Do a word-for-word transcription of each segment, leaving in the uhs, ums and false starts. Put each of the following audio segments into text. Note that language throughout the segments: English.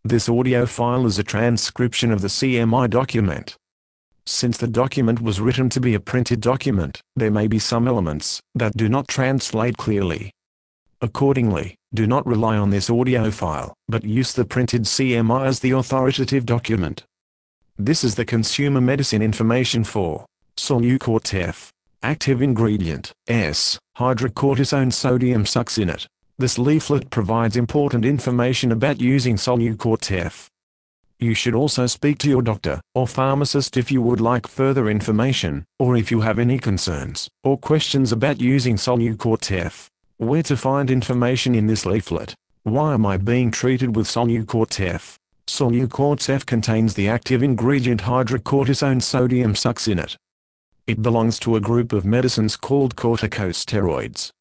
This audio file is a transcription of the C M I document. Since the document was written to be a printed document, there may be some elements that do not translate clearly. Accordingly, do not rely on this audio file, but use the printed C M I as the authoritative document. This is the consumer medicine information for Solucort F. Active ingredient, S. Hydrocortisone sodium succinate. This leaflet provides important information about using Solucort F. You should also speak to your doctor or pharmacist if you would like further information, or if you have any concerns or questions about using Solucort F. Where to find information in this leaflet. Why am I being treated with Solucort F? Solucort F contains the active ingredient hydrocortisone sodium succinate. It belongs to a group of medicines called corticosteroids.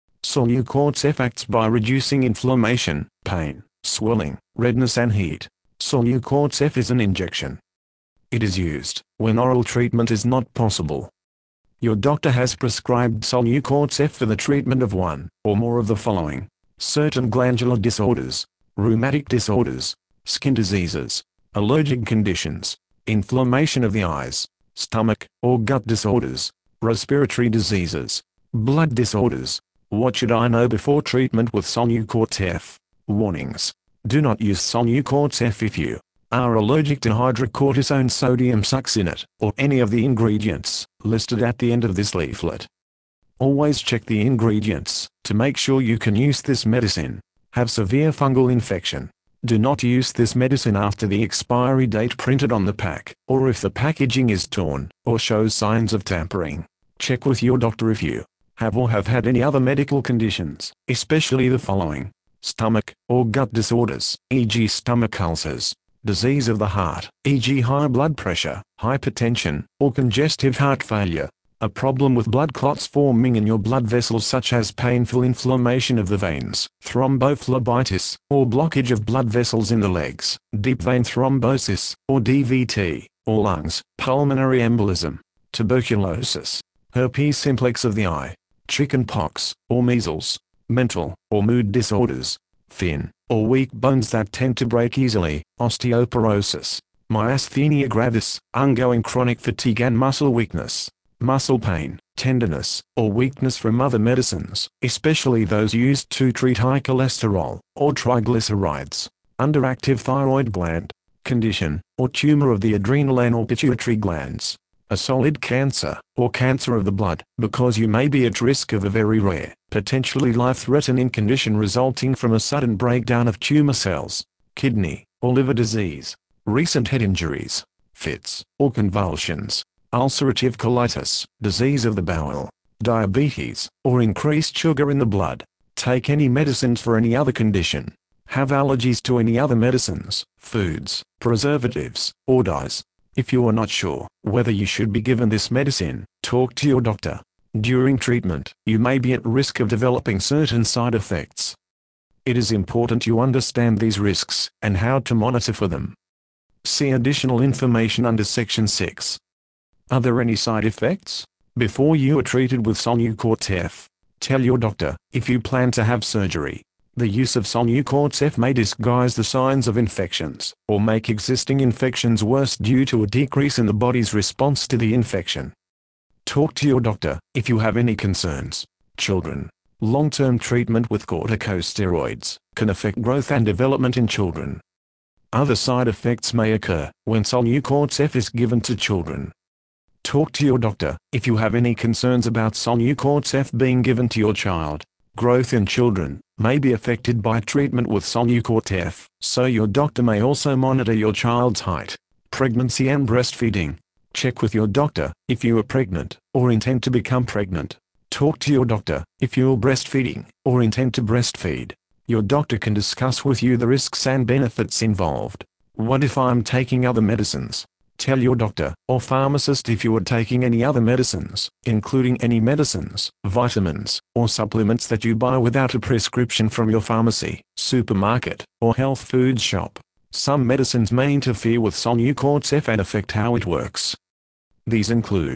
Solucort F acts by reducing inflammation, pain, swelling, redness and heat. Solucort F is an injection. It is used when oral treatment is not possible. Your doctor has prescribed Solucort F for the treatment of one or more of the following: certain glandular disorders, rheumatic disorders, skin diseases, allergic conditions, inflammation of the eyes, stomach or gut disorders, respiratory diseases, blood disorders. What should I know before treatment with Solucort F? Warnings. Do not use Solucort F if you are allergic to hydrocortisone sodium succinate or any of the ingredients listed at the end of this leaflet. Always check the ingredients to make sure you can use this medicine. Have severe fungal infection. Do not use this medicine after the expiry date printed on the pack, or if the packaging is torn or shows signs of tampering. Check with your doctor if you have or have had any other medical conditions, especially the following: stomach or gut disorders, for example stomach ulcers, disease of the heart, for example high blood pressure, hypertension, or congestive heart failure, a problem with blood clots forming in your blood vessels such as painful inflammation of the veins, thrombophlebitis, or blockage of blood vessels in the legs, deep vein thrombosis, or D V T, or lungs, pulmonary embolism, tuberculosis, herpes simplex of the eye, chickenpox, or measles, mental or mood disorders, thin or weak bones that tend to break easily, osteoporosis, myasthenia gravis, ongoing chronic fatigue and muscle weakness, muscle pain, tenderness, or weakness from other medicines, especially those used to treat high cholesterol or triglycerides, underactive thyroid gland condition, or tumor of the adrenal and or pituitary glands, a solid cancer, or cancer of the blood, because you may be at risk of a very rare, potentially life-threatening condition resulting from a sudden breakdown of tumor cells, kidney, or liver disease, recent head injuries, fits, or convulsions, ulcerative colitis, disease of the bowel, diabetes, or increased sugar in the blood. Take any medicines for any other condition. Have allergies to any other medicines, foods, preservatives, or dyes. If you are not sure whether you should be given this medicine, talk to your doctor. During treatment, you may be at risk of developing certain side effects. It is important you understand these risks and how to monitor for them. See additional information under Section six. Are there any side effects? Before you are treated with Solucort F, tell your doctor if you plan to have surgery. The use of Solucort F may disguise the signs of infections, or make existing infections worse due to a decrease in the body's response to the infection. Talk to your doctor if you have any concerns. Children. Long-term treatment with corticosteroids can affect growth and development in children. Other side effects may occur when Solucort F is given to children. Talk to your doctor if you have any concerns about Solucort F being given to your child. Growth in children may be affected by treatment with Solucort F, so your doctor may also monitor your child's height, pregnancy and breastfeeding. Check with your doctor if you are pregnant or intend to become pregnant. Talk to your doctor if you are breastfeeding or intend to breastfeed. Your doctor can discuss with you the risks and benefits involved. What if I'm taking other medicines? Tell your doctor or pharmacist if you are taking any other medicines, including any medicines, vitamins, or supplements that you buy without a prescription from your pharmacy, supermarket, or health food shop. Some medicines may interfere with Solucort F and affect how it works. These include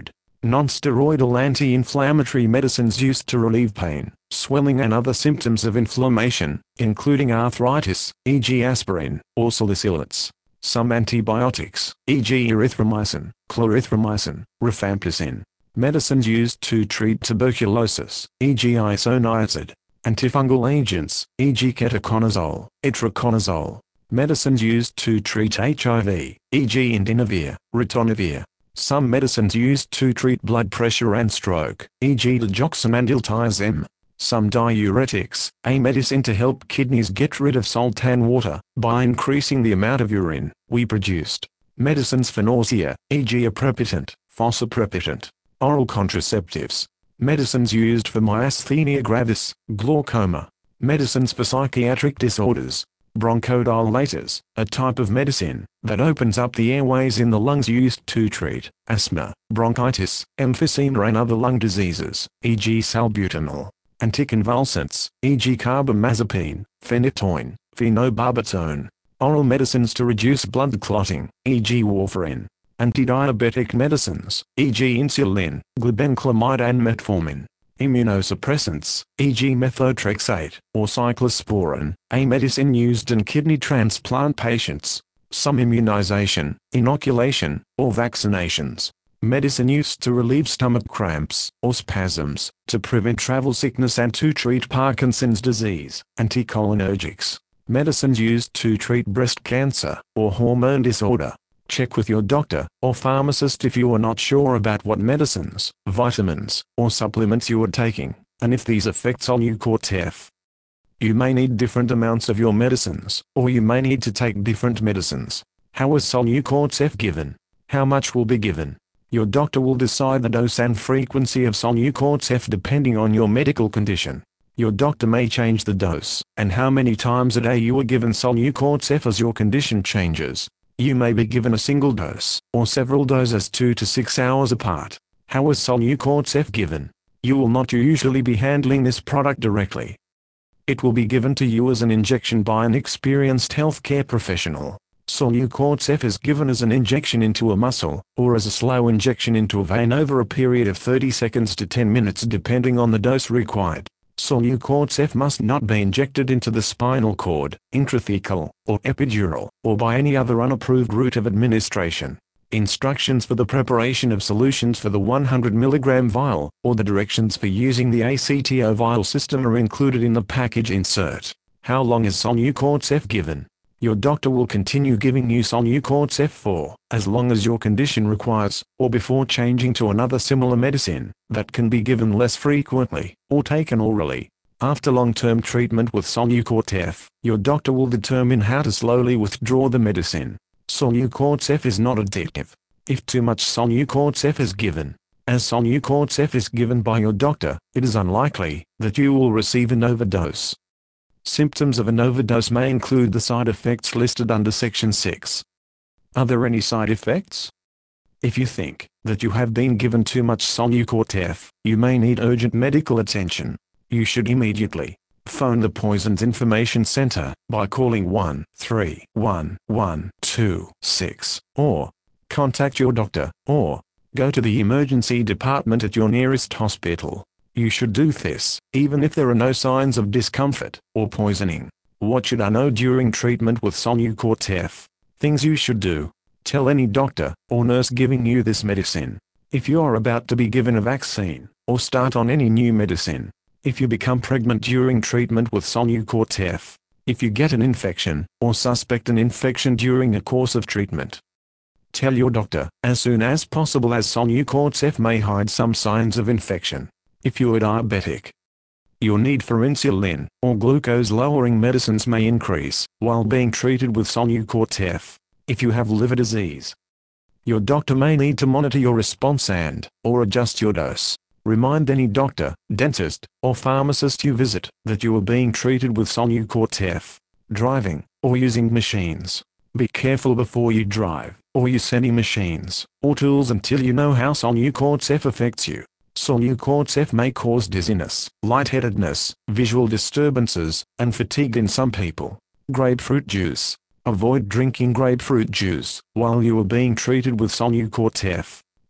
Non-steroidal anti-inflammatory medicines used to relieve pain, swelling and other symptoms of inflammation, including arthritis, for example aspirin, or salicylates. Some antibiotics, for example erythromycin, clarithromycin, rifampicin. Medicines used to treat tuberculosis, for example isoniazid. Antifungal agents, for example ketoconazole, itraconazole. Medicines used to treat H I V, for example indinavir, ritonavir. Some medicines used to treat blood pressure and stroke, for example digoxin and diltiazem. Some diuretics, a medicine to help kidneys get rid of salt and water, by increasing the amount of urine we produced. Medicines for nausea, for example aprepitant, fosaprepitant. Oral contraceptives. Medicines used for myasthenia gravis, glaucoma. Medicines for psychiatric disorders. Bronchodilators, a type of medicine that opens up the airways in the lungs used to treat asthma, bronchitis, emphysema and other lung diseases, for example salbutamol. Anticonvulsants, for example carbamazepine, phenytoin, phenobarbital. Oral medicines to reduce blood clotting, for example warfarin. Antidiabetic medicines, for example insulin, glibenclamide and metformin. Immunosuppressants, for example methotrexate, or cyclosporin, a medicine used in kidney transplant patients. Some immunization, inoculation, or vaccinations. Medicine used to relieve stomach cramps, or spasms, to prevent travel sickness and to treat Parkinson's disease. Anticholinergics. Medicines used to treat breast cancer, or hormone disorder. Check with your doctor or pharmacist if you are not sure about what medicines, vitamins, or supplements you are taking, and if these affect Solu-Cortef. You may need different amounts of your medicines, or you may need to take different medicines. How is Solu-Cortef given? How much will be given? Your doctor will decide the dose and frequency of Solu-Cortef depending on your medical condition. Your doctor may change the dose, and how many times a day you are given Solu-Cortef as your condition changes. You may be given a single dose, or several doses two to six hours apart. How is Solu-Cortef given? You will not usually be handling this product directly. It will be given to you as an injection by an experienced healthcare professional. Solu-Cortef is given as an injection into a muscle, or as a slow injection into a vein over a period of thirty seconds to ten minutes depending on the dose required. Solu-Cortef must not be injected into the spinal cord, intrathecal, or epidural, or by any other unapproved route of administration. Instructions for the preparation of solutions for the one hundred milligram vial, or the directions for using the A C T O vial system are included in the package insert. How long is Solu-Cortef given? Your doctor will continue giving you Solu-Cortef for as long as your condition requires, or before changing to another similar medicine that can be given less frequently, or taken orally. After long-term treatment with Solu-Cortef, your doctor will determine how to slowly withdraw the medicine. Solu-Cortef is not addictive. If too much Solu-Cortef is given, as Solu-Cortef is given by your doctor, it is unlikely that you will receive an overdose. Symptoms of an overdose may include the side effects listed under Section six. Are there any side effects? If you think that you have been given too much Solu-Cortef, you may need urgent medical attention. You should immediately phone the Poisons Information Center by calling one three one one two six, or contact your doctor, or go to the emergency department at your nearest hospital. You should do this, even if there are no signs of discomfort or poisoning. What should I know during treatment with Solu-Cortef? Things you should do. Tell any doctor or nurse giving you this medicine. If you are about to be given a vaccine, or start on any new medicine. If you become pregnant during treatment with Solu-Cortef. If you get an infection, or suspect an infection during a course of treatment. Tell your doctor as soon as possible, as Solu-Cortef may hide some signs of infection. If you are diabetic, your need for insulin or glucose-lowering medicines may increase while being treated with Solu-Cortef. If you have liver disease, your doctor may need to monitor your response and or adjust your dose. Remind any doctor, dentist, or pharmacist you visit that you are being treated with Solu-Cortef. Driving or using machines. Be careful before you drive or use any machines or tools until you know how Solu-Cortef affects you. Solu-Cortef may cause dizziness, lightheadedness, visual disturbances, and fatigue in some people. Grapefruit juice. Avoid drinking grapefruit juice while you are being treated with Solu-Cortef.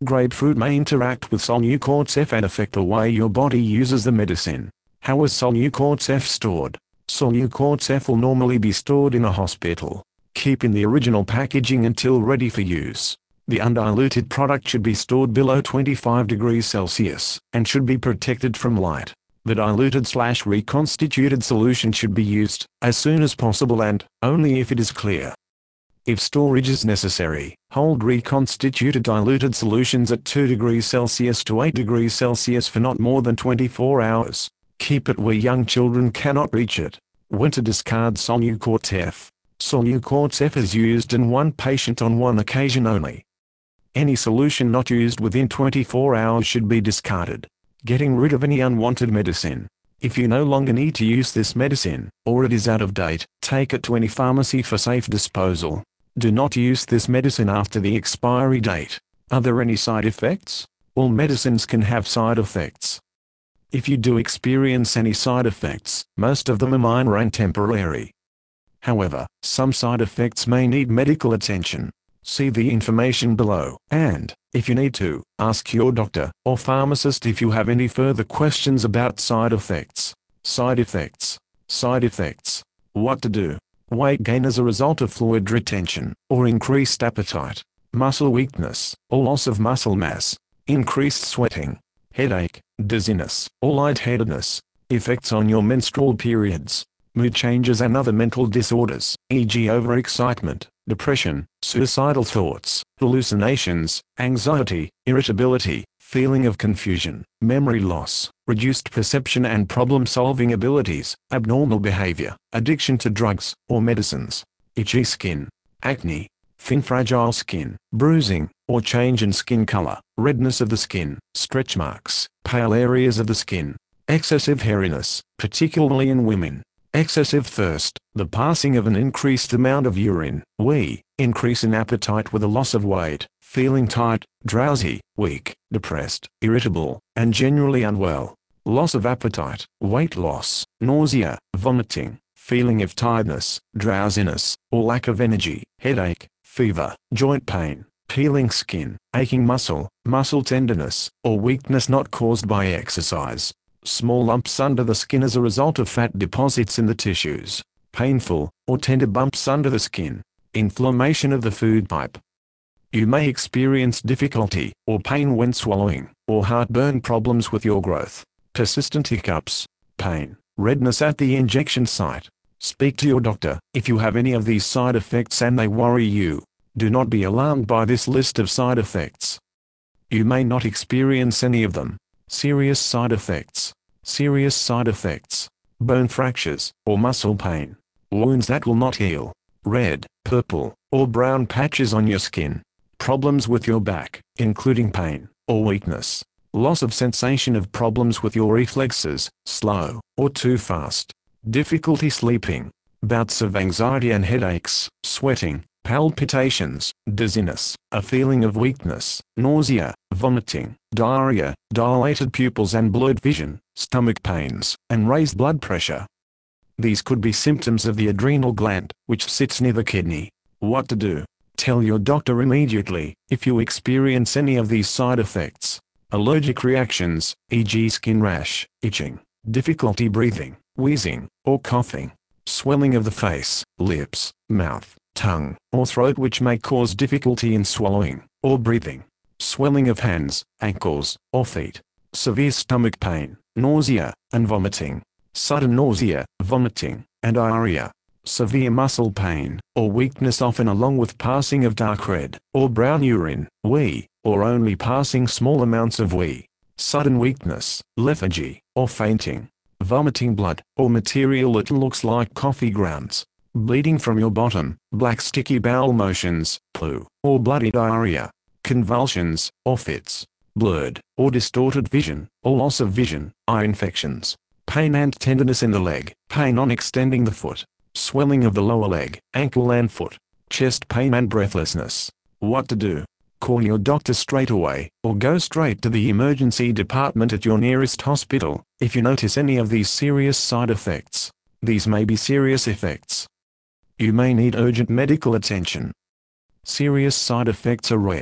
Grapefruit may interact with Solnucourts F and affect the way your body uses the medicine. How is Solnucourts F stored? Solnucourts F will normally be stored in a hospital. Keep in the original packaging until ready for use. The undiluted product should be stored below twenty-five degrees Celsius, and should be protected from light. The diluted slash reconstituted solution should be used, as soon as possible and, only if it is clear. If storage is necessary, hold reconstituted diluted solutions at two degrees Celsius to eight degrees Celsius for not more than twenty-four hours. Keep it where young children cannot reach it. When to discard Solnucourts F? Solnucourts F is used in one patient on one occasion only. Any solution not used within twenty-four hours should be discarded. Getting rid of any unwanted medicine. If you no longer need to use this medicine, or it is out of date, take it to any pharmacy for safe disposal. Do not use this medicine after the expiry date. Are there any side effects? All medicines can have side effects. If you do experience any side effects, most of them are minor and temporary. However, some side effects may need medical attention. See the information below, and, if you need to, ask your doctor or pharmacist if you have any further questions about side effects. Side effects. Side effects. What to do? Weight gain as a result of fluid retention, or increased appetite. Muscle weakness, or loss of muscle mass. Increased sweating. Headache, dizziness, or lightheadedness. Effects on your menstrual periods. Mood changes and other mental disorders, for example overexcitement, depression, suicidal thoughts, hallucinations, anxiety, irritability, feeling of confusion, memory loss, reduced perception and problem-solving abilities, abnormal behavior, addiction to drugs or medicines, itchy skin, acne, thin fragile skin, bruising, or change in skin color, redness of the skin, stretch marks, pale areas of the skin, excessive hairiness, particularly in women. Excessive thirst, the passing of an increased amount of urine, wee, increase in appetite with a loss of weight, feeling tight, drowsy, weak, depressed, irritable, and generally unwell, loss of appetite, weight loss, nausea, vomiting, feeling of tiredness, drowsiness, or lack of energy, headache, fever, joint pain, peeling skin, aching muscle, muscle tenderness, or weakness not caused by exercise. Small lumps under the skin as a result of fat deposits in the tissues, painful, or tender bumps under the skin, inflammation of the food pipe. You may experience difficulty, or pain when swallowing, or heartburn problems with your growth, persistent hiccups, pain, redness at the injection site. Speak to your doctor if you have any of these side effects and they worry you. Do not be alarmed by this list of side effects. You may not experience any of them. Serious side effects. Serious side effects. Bone fractures, or muscle pain. Wounds that will not heal. Red, purple, or brown patches on your skin. Problems with your back, including pain, or weakness. Loss of sensation of problems with your reflexes, slow, or too fast. Difficulty sleeping. Bouts of anxiety and headaches, sweating, palpitations, dizziness, a feeling of weakness, nausea, vomiting, diarrhea, dilated pupils and blurred vision, stomach pains, and raised blood pressure. These could be symptoms of the adrenal gland, which sits near the kidney. What to do? Tell your doctor immediately if you experience any of these side effects. Allergic reactions, for example skin rash, itching, difficulty breathing, wheezing, or coughing. Swelling of the face, lips, mouth, tongue, or throat which may cause difficulty in swallowing, or breathing. Swelling of hands, ankles, or feet. Severe stomach pain, nausea, and vomiting. Sudden nausea, vomiting, and diarrhea. Severe muscle pain, or weakness often along with passing of dark red, or brown urine, wee, or only passing small amounts of wee. Sudden weakness, lethargy, or fainting. Vomiting blood, or material that looks like coffee grounds. Bleeding from your bottom, black sticky bowel motions, poo, or bloody diarrhea. Convulsions, or fits. Blurred, or distorted vision, or loss of vision, eye infections. Pain and tenderness in the leg, pain on extending the foot. Swelling of the lower leg, ankle and foot. Chest pain and breathlessness. What to do? Call your doctor straight away, or go straight to the emergency department at your nearest hospital, if you notice any of these serious side effects. These may be serious effects. You may need urgent medical attention. Serious side effects are rare.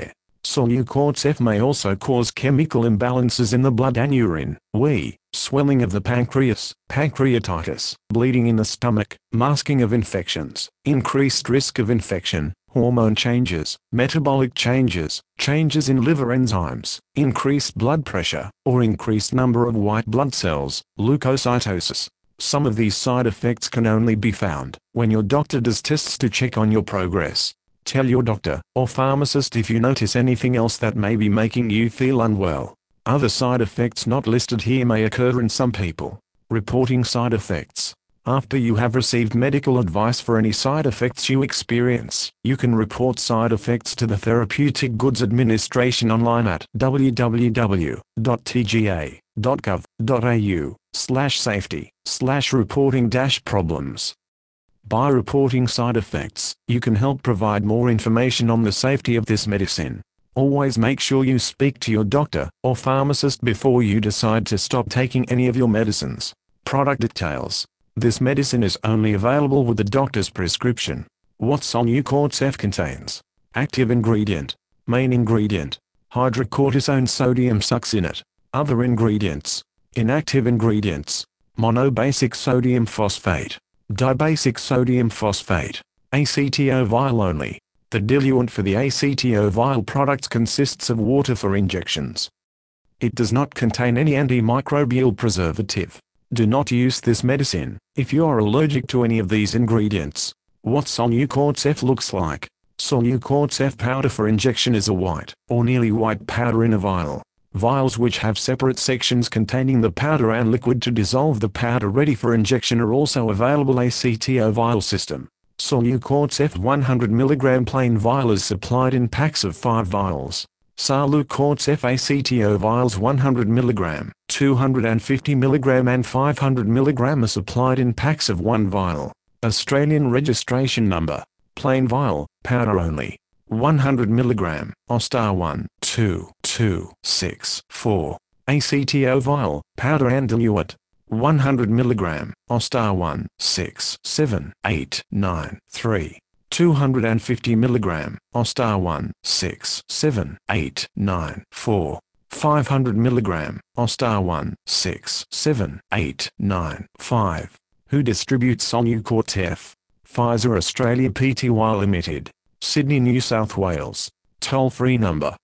Soleucords F may also cause chemical imbalances in the blood and urine, wheeze, swelling of the pancreas, pancreatitis, bleeding in the stomach, masking of infections, increased risk of infection, hormone changes, metabolic changes, changes in liver enzymes, increased blood pressure, or increased number of white blood cells, leukocytosis. Some of these side effects can only be found when your doctor does tests to check on your progress. Tell your doctor or pharmacist if you notice anything else that may be making you feel unwell. Other side effects not listed here may occur in some people. Reporting side effects. After you have received medical advice for any side effects you experience, you can report side effects to the Therapeutic Goods Administration online at w w w dot t g a dot gov dot a u slash safety slash reporting dash problems. By reporting side effects, you can help provide more information on the safety of this medicine. Always make sure you speak to your doctor or pharmacist before you decide to stop taking any of your medicines. Product details. This medicine is only available with the doctor's prescription. What Soleucords F contains. Active ingredient. Main ingredient. Hydrocortisone sodium succinate. Other ingredients. Inactive ingredients. Monobasic sodium phosphate. Dibasic sodium phosphate. Aceto vial only. The diluent for the aceto vial products consists of water for injections. It does not contain any antimicrobial preservative. Do not use this medicine if you are allergic to any of these ingredients. What Soleucords F looks like. Soleucords F powder for injection is a white or nearly white powder in a vial. Vials which have separate sections containing the powder and liquid to dissolve the powder ready for injection are also available. Aceto vial system. Soleucords F one hundred milligram plain vial is supplied in packs of five vials. Soleucords F aceto vials one hundred milligram, two hundred fifty milligram and five hundred milligram are supplied in packs of one vial. Australian registration number. Plain vial, powder only. one hundred milligram, O S T A one, two, two, six, four. Aceto vial, powder and diluent. one hundred milligram, O S T A one, six, seven, eight, nine, three. two hundred fifty milligram, O S T A one, six, seven, eight, nine, four. five hundred milligram, O S T A one, six, seven, eight, nine, five. Who distributes Soleucords F? Pfizer Australia Pty Limited. Sydney, New South Wales. Toll-free number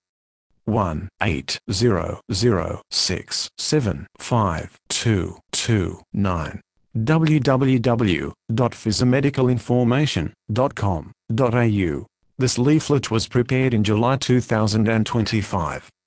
one eight zero zero six seven five two two nine. w w w dot pfizermedicalinformation dot com dot a u. This leaflet was prepared in July two thousand twenty-five.